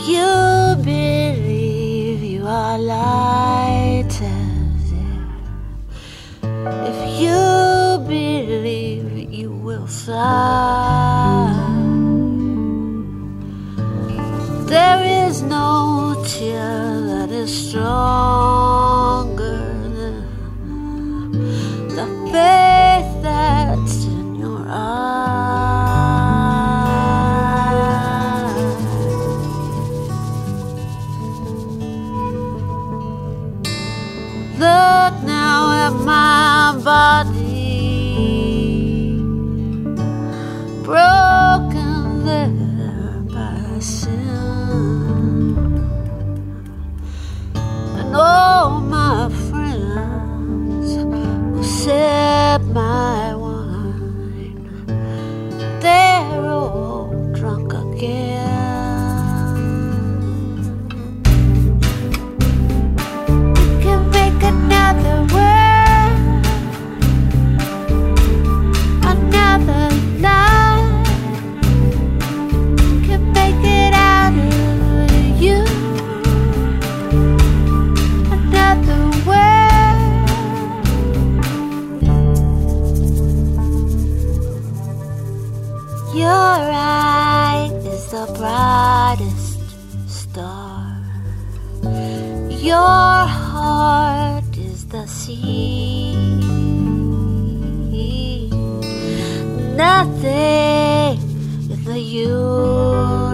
you believe you are light as air, if you believe you will fly, there is no tear that is stronger than the faith that's in your eyes. Look now at my body, broken there by sin, and all my friends who sip my wine, they're all drunk again. You can make another world, another life. You can make it out of you, another world. Your eye is the brightest star, your heart is the sea. Nothing in the universe